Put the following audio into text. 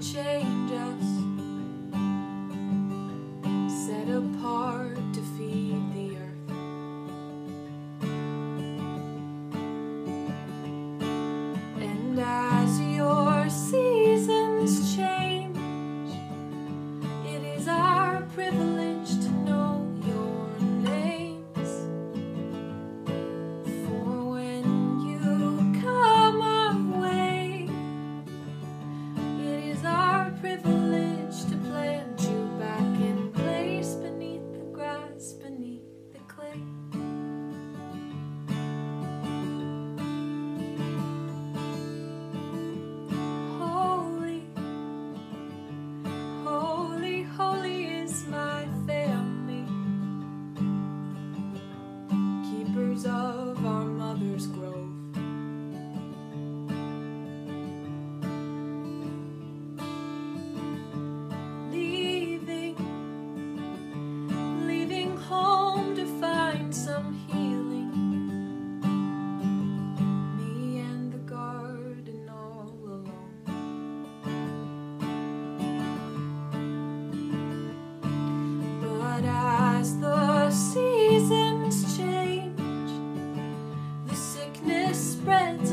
change us, set apart to feed the earth. And as your seasons change, it is our privilege to know your names. For when you come our way, it is our privilege to plant you back in place beneath the grass, beneath the clay. Holy, holy, holy is my family, keepers of our mother's grove. Leaving home to find some healing, me and the garden all alone. But as the seasons change, the sickness spreads